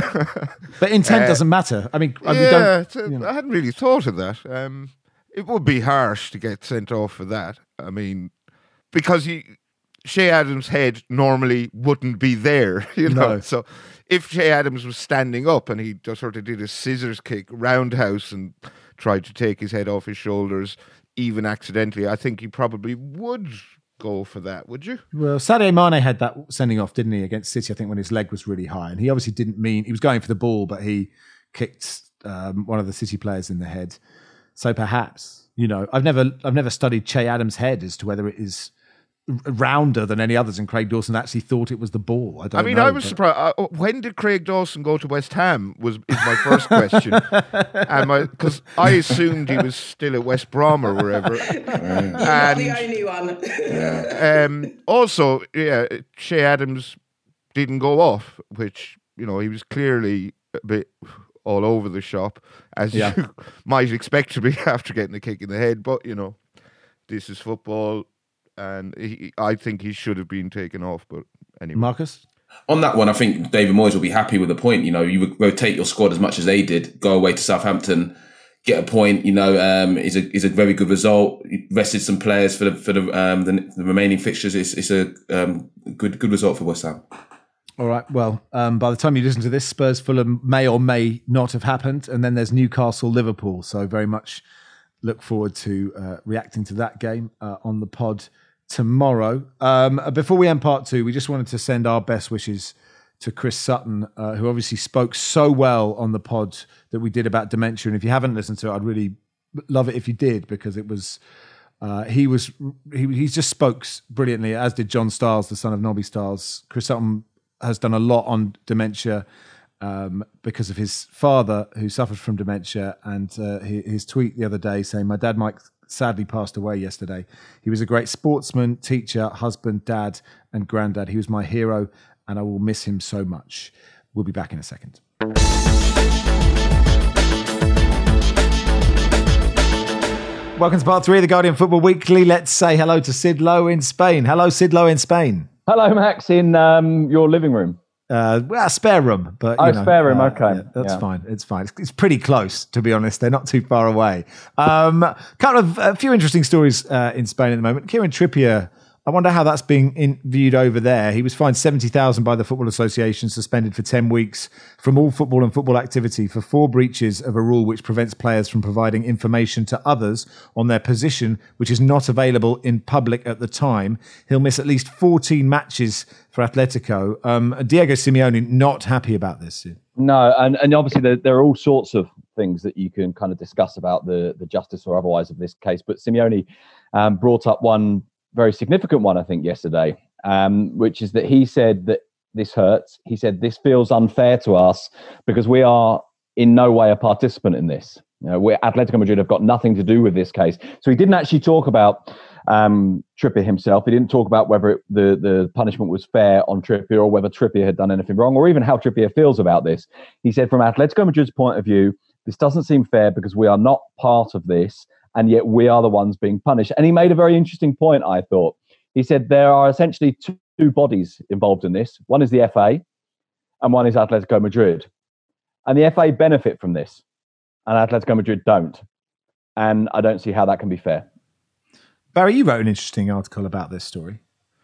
but intent uh, doesn't matter. I mean, I yeah, don't, you know. I hadn't really thought of that. Um, it would be harsh to get sent off for that. I mean, because he, Che Adams' head normally wouldn't be there, you know. No. So if Che Adams was standing up and he just sort of did a scissors kick roundhouse and tried to take his head off his shoulders, even accidentally, I think he probably would go for that, would you? Well, Sadio Mane had that sending off, didn't he, against City, I think, when his leg was really high. And he obviously didn't mean, he was going for the ball, but he kicked um, one of the City players in the head. So perhaps, you know, I've never I've never studied Che Adams' head as to whether it is rounder than any others, and Craig Dawson actually thought it was the ball. I don't I mean, know, I was but... surprised. Uh, when did Craig Dawson go to West Ham? Was is my first question, because I, I assumed he was still at West Brom or wherever. You're not the only one. yeah. Um, also, yeah, Che Adams didn't go off, which, you know, he was clearly a bit all over the shop, as yeah. you might expect to be after getting a kick in the head. But, you know, this is football. And he, I think he should have been taken off, but anyway. Marcus? On that one, I think David Moyes will be happy with the point. You know, you rotate your squad as much as they did, go away to Southampton, get a point, you know, um, is a is a very good result. He rested some players for the for the um, the, the remaining fixtures. It's, it's a um, good good result for West Ham. All right, well, um, by the time you listen to this, Spurs Fulham may or may not have happened. And then there's Newcastle Liverpool. So very much look forward to uh, reacting to that game uh, on the pod tomorrow. Um, before we end part two, we just wanted to send our best wishes to Chris Sutton, uh, who obviously spoke so well on the pod that we did about dementia. And if you haven't listened to it, I'd really love it if you did, because it was uh, he was he he just spoke brilliantly, as did John Stiles, the son of Nobby Stiles. Chris Sutton has done a lot on dementia um, because of his father, who suffered from dementia, and uh, his tweet the other day saying, "My dad Mike sadly passed away yesterday. He was a great sportsman, teacher, husband, dad, and granddad. He was my hero, and I will miss him so much." We'll be back in a second. Welcome to part three of the Guardian Football Weekly. Let's say hello to Sid Lowe in Spain. Hello, Sid Lowe in Spain. Hello, Max, in um, your living room. Uh, well, a spare room, but you oh, know, spare room. uh, Okay, yeah, that's yeah. fine. It's fine. It's, it's pretty close, to be honest. They're not too far away. Um, couple of a few interesting stories uh, in Spain at the moment. Kieran Trippier. I wonder how that's being in, viewed over there. He was fined seventy thousand by the Football Association, suspended for ten weeks from all football and football activity for four breaches of a rule which prevents players from providing information to others on their position, which is not available in public at the time. He'll miss at least fourteen matches for Atletico. Um, Diego Simeone not happy about this. No, and, and obviously there, there are all sorts of things that you can kind of discuss about the, the justice or otherwise of this case. But Simeone um, brought up one very significant one, I think, yesterday, um, which is that he said that this hurts. He said this feels unfair to us because we are in no way a participant in this. You know, we're, Atletico Madrid have got nothing to do with this case. So he didn't actually talk about um, Trippier himself. He didn't talk about whether it, the, the punishment was fair on Trippier or whether Trippier had done anything wrong or even how Trippier feels about this. He said from Atletico Madrid's point of view, this doesn't seem fair because we are not part of this, and yet we are the ones being punished. And he made a very interesting point, I thought. He said there are essentially two, two bodies involved in this. One is the F A and one is Atletico Madrid. And the F A benefit from this and Atletico Madrid don't. And I don't see how that can be fair. Barry, you wrote an interesting article about this story.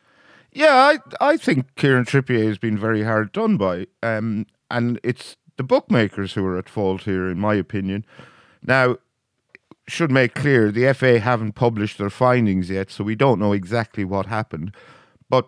Yeah, I I think Kieran Trippier has been very hard done by. Um, and it's the bookmakers who are at fault here, in my opinion. Now, should make clear, the F A haven't published their findings yet, so we don't know exactly what happened. But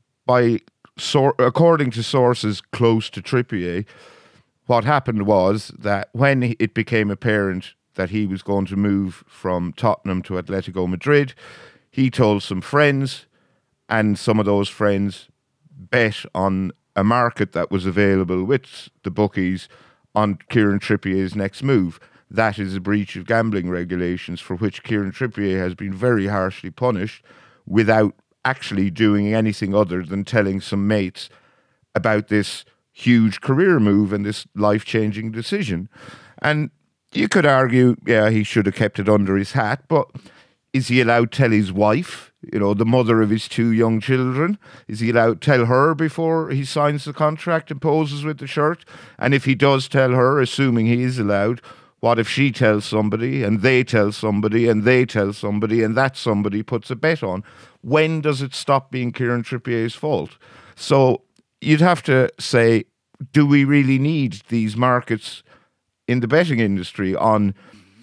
by sor- according to sources close to Trippier, what happened was that when it became apparent that he was going to move from Tottenham to Atletico Madrid, he told some friends, and some of those friends bet on a market that was available with the bookies on Kieran Trippier's next move. That is a breach of gambling regulations for which Kieran Trippier has been very harshly punished without actually doing anything other than telling some mates about this huge career move and this life-changing decision. And you could argue, yeah, he should have kept it under his hat, but is he allowed to tell his wife, you know, the mother of his two young children? Is he allowed to tell her before he signs the contract and poses with the shirt? And if he does tell her, assuming he is allowed, what if she tells somebody and they tell somebody and they tell somebody and that somebody puts a bet on? When does it stop being Kieran Trippier's fault? So you'd have to say, do we really need these markets in the betting industry on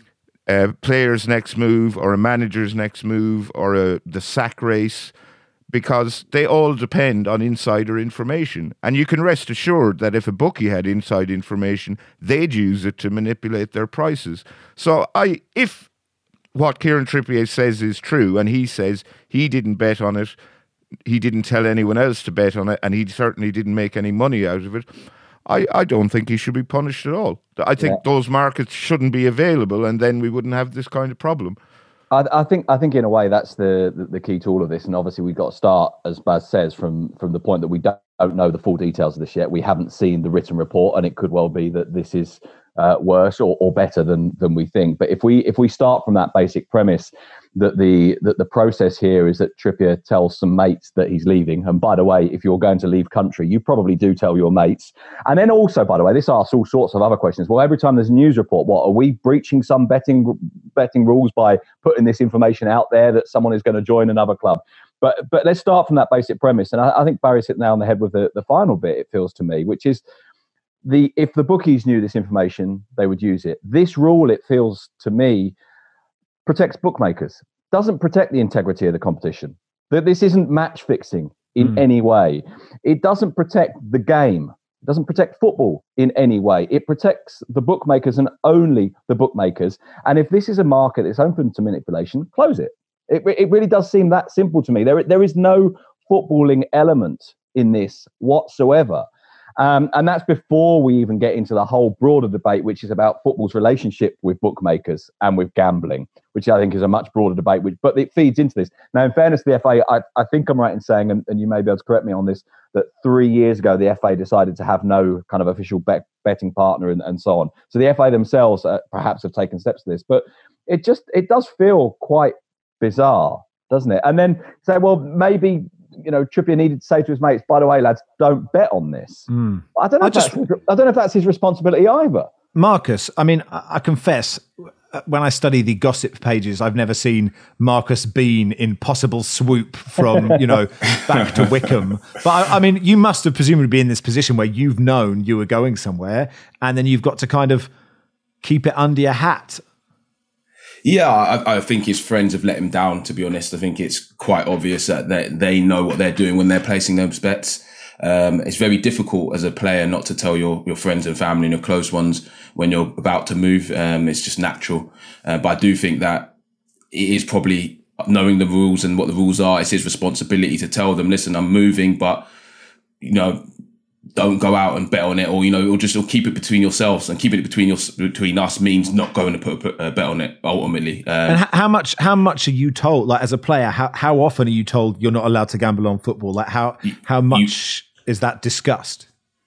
a player's next move or a manager's next move or a, the sack race? Because they all depend on insider information. And you can rest assured that if a bookie had inside information, they'd use it to manipulate their prices. So I, if what Kieran Trippier says is true, and he says he didn't bet on it, he didn't tell anyone else to bet on it, and he certainly didn't make any money out of it, I, I don't think he should be punished at all. I think yeah. those markets shouldn't be available, and then we wouldn't have this kind of problem. I, I think, I think, in a way, that's the, the the key to all of this. And obviously, we've got to start, as Baz says, from from the point that we don't, don't know the full details of this yet. We haven't seen the written report, and it could well be that this is uh, worse or, or better than than we think. But if we if we start from that basic premise that the that the process here is that Trippier tells some mates that he's leaving, and by the way, if you're going to leave country, you probably do tell your mates. And then also, by the way, this asks all sorts of other questions. Well, every time there's a news report, what are we breaching some betting betting rules by putting this information out there that someone is going to join another club? But but let's start from that basic premise, and I, I think Barry's hit the nail on the head with the, the final bit. It feels to me, which is the if the bookies knew this information, they would use it. This rule, it feels to me, protects bookmakers, doesn't protect the integrity of the competition. That this isn't match fixing in mm. any way. It doesn't protect the game. It doesn't protect football in any way. It protects the bookmakers and only the bookmakers. And if this is a market that's open to manipulation, close it. It, it really does seem that simple to me. There, there is no footballing element in this whatsoever. Um, and that's before we even get into the whole broader debate, which is about football's relationship with bookmakers and with gambling, which I think is a much broader debate, which, but it feeds into this. Now, in fairness to the F A, I, I think I'm right in saying, and, and you may be able to correct me on this, that three years ago, the F A decided to have no kind of official bet, betting partner and, and so on. So the F A themselves uh, perhaps have taken steps to this, but it just, it does feel quite bizarre, doesn't it? And then say, well, maybe, you know, Trippier needed to say to his mates, by the way, lads, don't bet on this. Mm. I don't know. I, if just, that's, I don't know if that's his responsibility either. Marcus, I mean, I, I confess, when I study the gossip pages, I've never seen Marcus Bean in possible swoop from, you know, back to Wickham. But I, I mean, you must have presumably been in this position where you've known you were going somewhere, and then you've got to kind of keep it under your hat. Yeah, I, I think his friends have let him down, to be honest. I think it's quite obvious that they, they know what they're doing when they're placing those bets. Um, it's very difficult as a player not to tell your, your friends and family and your close ones when you're about to move. Um, it's just natural. Uh, but I do think that it is probably knowing the rules and what the rules are. It's his responsibility to tell them, listen, I'm moving, but, you know, don't go out and bet on it, or, you know, or just or keep it between yourselves. And keeping it between your, between us means not going to put a bet on it ultimately. Um, and how much how much are you told, like as a player, how how often are you told you're not allowed to gamble on football? Like how how much you, is that discussed?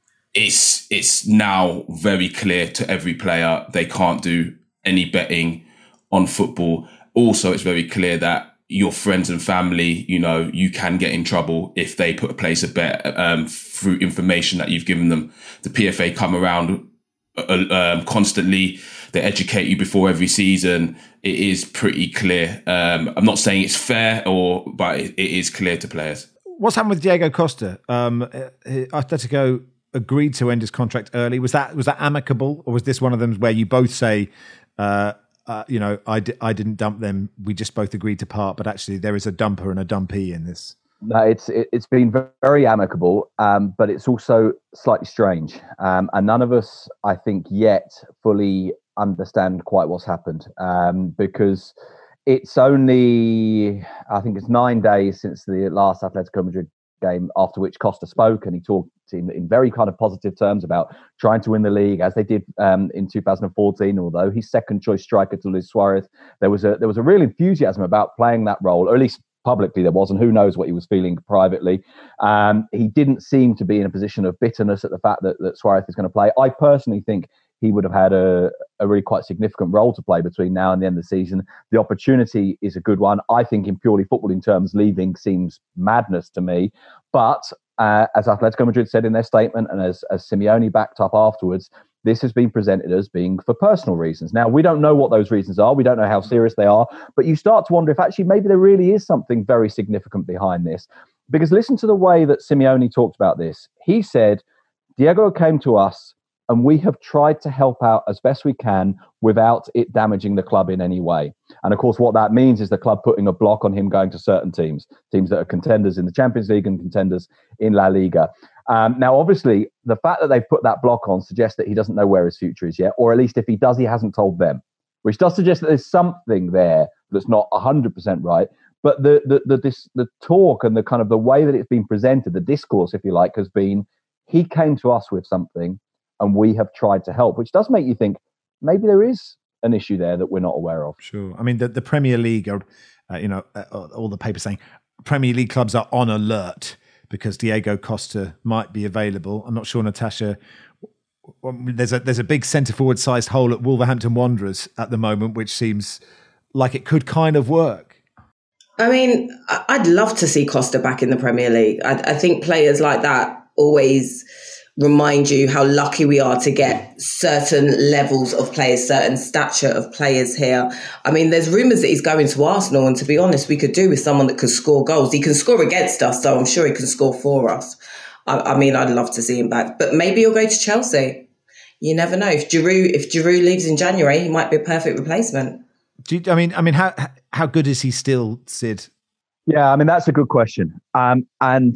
It's it's now very clear to every player they can't do any betting on football. Also, it's very clear that your friends and family, you know, you can get in trouble if they put a place a bet um, through information that you've given them. The P F A come around uh, um, constantly. They educate you before every season. It is pretty clear. Um, I'm not saying it's fair, or but it, it is clear to players. What's happened with Diego Costa? Um, Atletico agreed to end his contract early. Was that was that amicable, or was this one of them where you both say, uh, Uh, you know, I, di- I didn't dump them. We just both agreed to part, but actually there is a dumper and a dumpee in this. No, it's it, it's been very amicable, um, but it's also slightly strange. Um, and none of us, I think, yet fully understand quite what's happened, um, because it's only, I think it's nine days since the last Atletico Madrid game, after which Costa spoke, and he talked in, in very kind of positive terms about trying to win the league, as they did um, in two thousand fourteen. Although his second choice striker to Luis Suarez, there was a there was a real enthusiasm about playing that role, or at least publicly there was, and who knows what he was feeling privately. Um, he didn't seem to be in a position of bitterness at the fact that, that Suarez is going to play. I personally think he would have had a, a really quite significant role to play between now and the end of the season. The opportunity is a good one. I think in purely footballing terms, leaving seems madness to me. But uh, as Atletico Madrid said in their statement, and as, as Simeone backed up afterwards, this has been presented as being for personal reasons. Now, we don't know what those reasons are. We don't know how serious they are. But you start to wonder if actually maybe there really is something very significant behind this. Because listen to the way that Simeone talked about this. He said, Diego came to us, and we have tried to help out as best we can without it damaging the club in any way. And of course, what that means is the club putting a block on him going to certain teams, teams that are contenders in the Champions League and contenders in La Liga. Um, now, obviously, the fact that they've put that block on suggests that he doesn't know where his future is yet, or at least if he does, he hasn't told them, which does suggest that there's something there that's not one hundred percent right. But the the the, this, the talk and the kind of the way that it's been presented, the discourse, if you like, has been, he came to us with something, and we have tried to help, which does make you think maybe there is an issue there that we're not aware of. Sure. I mean, the, the Premier League, are, uh, you know, uh, all the papers saying Premier League clubs are on alert because Diego Costa might be available. I'm not sure, Natasha. There's a there's a big centre forward sized hole at Wolverhampton Wanderers at the moment, which seems like it could kind of work. I mean, I'd love to see Costa back in the Premier League. I, I think players like that always remind you how lucky we are to get certain levels of players, certain stature of players here. I mean, there's rumours that he's going to Arsenal, and to be honest, we could do with someone that could score goals. He can score against us, so I'm sure he can score for us. I, I mean, I'd love to see him back, but maybe he'll go to Chelsea. You never know. If Giroud, if Giroud leaves in January, he might be a perfect replacement. Do you, I mean, I mean, how how good is he still, Sid? Yeah, I mean, that's a good question. Um, and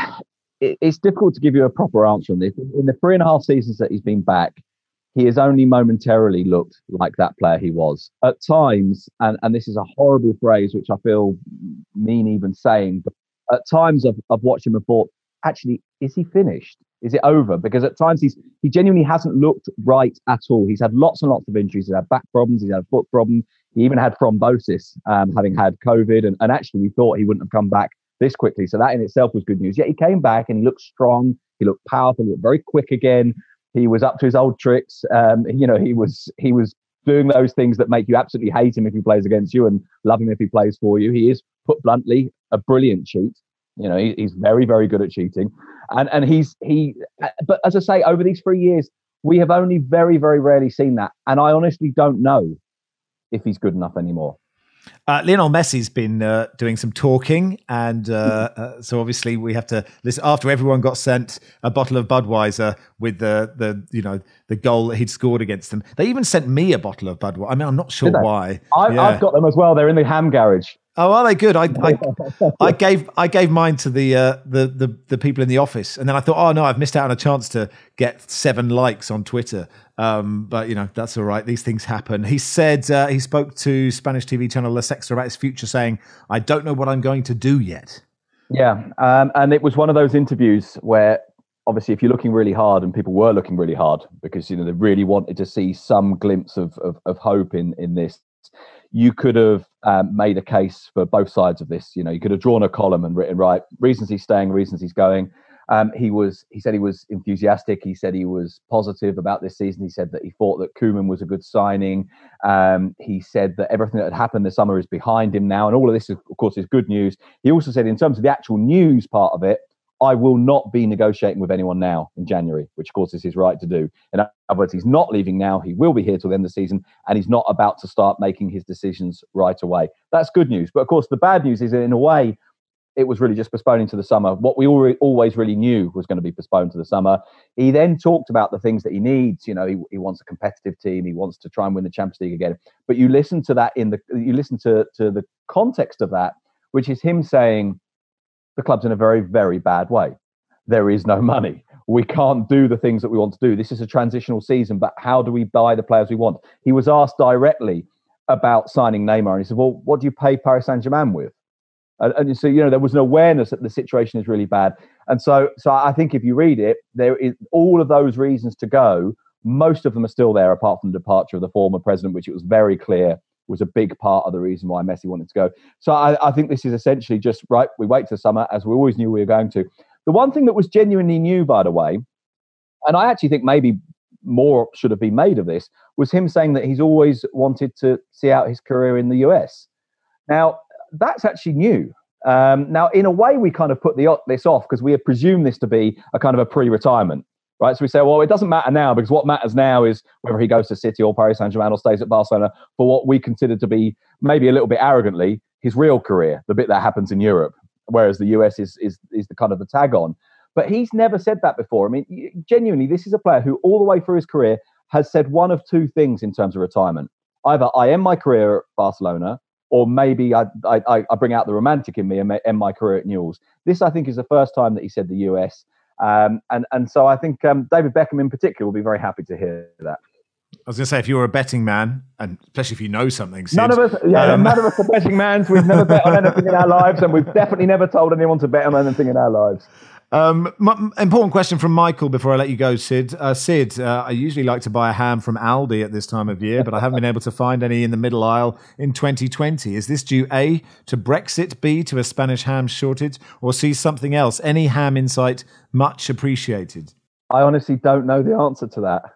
it, it's difficult to give you a proper answer on this. In the three and a half seasons that he's been back, he has only momentarily looked like that player he was. At times, and, and this is a horrible phrase, which I feel mean even saying, but at times I've, I've watched him and thought, actually, is he finished? Is it over? Because at times he's he genuinely hasn't looked right at all. He's had lots and lots of injuries. He's had back problems. He's had foot problems. He even had thrombosis, um, having had COVID. And, and actually, we thought he wouldn't have come back this quickly. So that in itself was good news. Yet he came back and he looked strong. He looked powerful. He looked very quick again. He was up to his old tricks. Um, you know, he was he was doing those things that make you absolutely hate him if he plays against you and love him if he plays for you. He is, put bluntly, a brilliant cheat. You know, he, he's very, very good at cheating. And and he's he. But as I say, over these three years, we have only very, very rarely seen that. And I honestly don't know if he's good enough anymore. Uh, Lionel Messi's been uh, doing some talking, and uh, uh, so obviously we have to listen. After everyone got sent a bottle of Budweiser with the the you know the goal that he'd scored against them, they even sent me a bottle of Budweiser. I mean, I'm not sure why. I, yeah. I've got them as well. They're in the ham garage. Oh, are they good? I I, I gave I gave mine to the, uh, the the the people in the office, and then I thought, oh no, I've missed out on a chance to get seven likes on Twitter. Um, but you know that's all right. These things happen. He said uh, he spoke to Spanish T V channel La Sexta about his future, saying, "I don't know what I'm going to do yet." Yeah, um, and it was one of those interviews where obviously, if you're looking really hard, and people were looking really hard because you know they really wanted to see some glimpse of of, of hope in in this. You could have um, made a case for both sides of this. You know, you could have drawn a column and written, right, reasons he's staying, reasons he's going. Um, he was, he said he was enthusiastic. He said he was positive about this season. He said that he thought that Koeman was a good signing. Um, he said that everything that had happened this summer is behind him now. And all of this, is, of course, is good news. He also said in terms of the actual news part of it, I will not be negotiating with anyone now in January, which of course is his right to do. In other words, he's not leaving now. He will be here till the end of the season, and he's not about to start making his decisions right away. That's good news. But of course, the bad news is that in a way, it was really just postponing to the summer. What we already, always really knew was going to be postponed to the summer. He then talked about the things that he needs. You know, he, he wants a competitive team. He wants to try and win the Champions League again. But you listen to that in the, you listen to, to the context of that, which is him saying, the club's in a very, very bad way. There is no money. We can't do the things that we want to do. This is a transitional season, but how do we buy the players we want? He was asked directly about signing Neymar, and he said, well, what do you pay Paris Saint-Germain with? And, and so, you know, there was an awareness that the situation is really bad. And so, so I think if you read it, there is all of those reasons to go. Most of them are still there, apart from the departure of the former president, which it was very clear was a big part of the reason why Messi wanted to go. So I, I think this is essentially just, right, we wait till summer, as we always knew we were going to. The one thing that was genuinely new, by the way, and I actually think maybe more should have been made of this, was him saying that he's always wanted to see out his career in the U S. Now, that's actually new. Um, now, in a way, we kind of put the, this off because we had presumed this to be a kind of a pre-retirement. Right, so we say, well, it doesn't matter now because what matters now is whether he goes to City or Paris Saint-Germain or stays at Barcelona for what we consider to be maybe a little bit arrogantly his real career, the bit that happens in Europe, whereas the U S is is is the kind of the tag on. But he's never said that before. I mean, genuinely, this is a player who all the way through his career has said one of two things in terms of retirement: either I end my career at Barcelona, or maybe I I, I bring out the romantic in me and end my career at Newell's. This, I think, is the first time that he said the U S. Um, and, and so I think um, David Beckham in particular will be very happy to hear that. I was going to say, if you're a betting man, and especially if you know something, Sid, none of us, yeah, um, none of us are betting mans. We've never bet on anything in our lives, and we've definitely never told anyone to bet on anything in our lives. Um, m- important question from Michael before I let you go, Sid. Uh, Sid, uh, I usually like to buy a ham from Aldi at this time of year, but I haven't been able to find any in the middle aisle in twenty twenty. Is this due A, to Brexit, B, to a Spanish ham shortage, or C, something else? Any ham insight much appreciated. I honestly don't know the answer to that.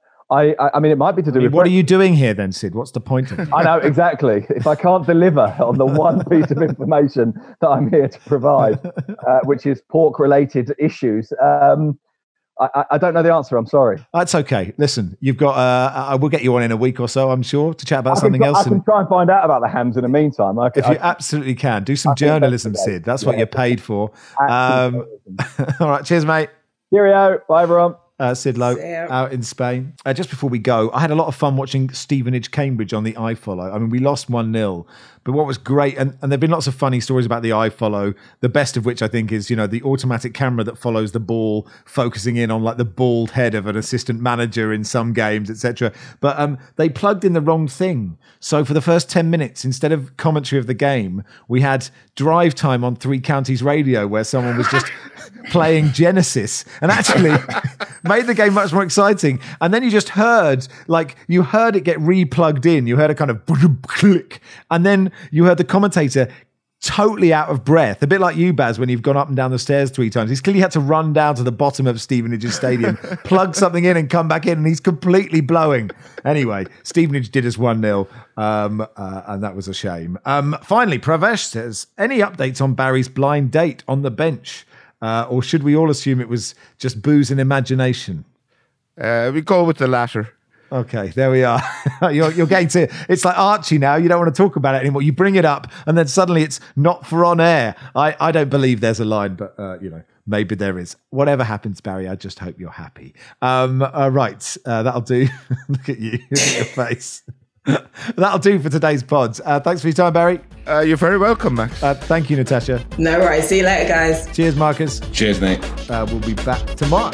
I, I, I mean, it might be to do I mean, with... What Brexit. Are you doing here then, Sid? What's the point of it? I know, exactly. If I can't deliver on the one piece of information that I'm here to provide, uh, which is pork-related issues, um, I, I don't know the answer. I'm sorry. That's okay. Listen, you've got... Uh, I will get you on in a week or so, I'm sure, to chat about I something can, else. I can and, try and find out about the hams in the meantime. I, if I, you absolutely can. Do some I journalism, Sid. That's yeah. what you're paid for. Um, all right. Cheers, mate. Cheerio. Bye, everyone. uh, Sidlow, out in Spain. Uh, just before we go, I had a lot of fun watching Stevenage Cambridge on the iFollow. I mean, we lost one nil, but what was great, and, and there have been lots of funny stories about the iFollow, the best of which I think is, you know, the automatic camera that follows the ball, focusing in on like the bald head of an assistant manager in some games, et cetera. But um, they plugged in the wrong thing. So for the first ten minutes, instead of commentary of the game, we had drive time on Three Counties Radio where someone was just playing Genesis and actually made the game much more exciting. And then you just heard, like, you heard it get re-plugged in. You heard a kind of click. And then you heard the commentator totally out of breath, a bit like you, Baz, when you've gone up and down the stairs three times. He's clearly had to run down to the bottom of Stevenage's stadium, plug something in and come back in, and he's completely blowing. Anyway, Stevenage did us one nil, um, uh, and that was a shame. Um, finally, Pravesh says, any updates on Barry's blind date on the bench? Uh, or should we all assume it was just booze and imagination? Uh, we go with the latter. Okay, there we are. you're, you're getting to, it's like Archie now. You don't want to talk about it anymore. You bring it up and then suddenly it's not for on air. I, I don't believe there's a line, but, uh, you know, maybe there is. Whatever happens, Barry, I just hope you're happy. Um, uh, right, uh, that'll do. Look at you, look at your face. That'll do for today's pods. Uh, thanks for your time, Barry. Uh, you're very welcome, Max. Uh, thank you, Natasha. No worries. See you later, guys. Cheers, Marcus. Cheers, mate. Uh, we'll be back tomorrow.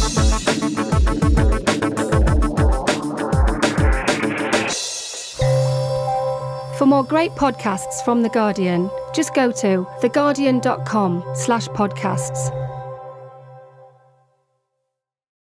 For more great podcasts from The Guardian, just go to theguardian.com slash podcasts.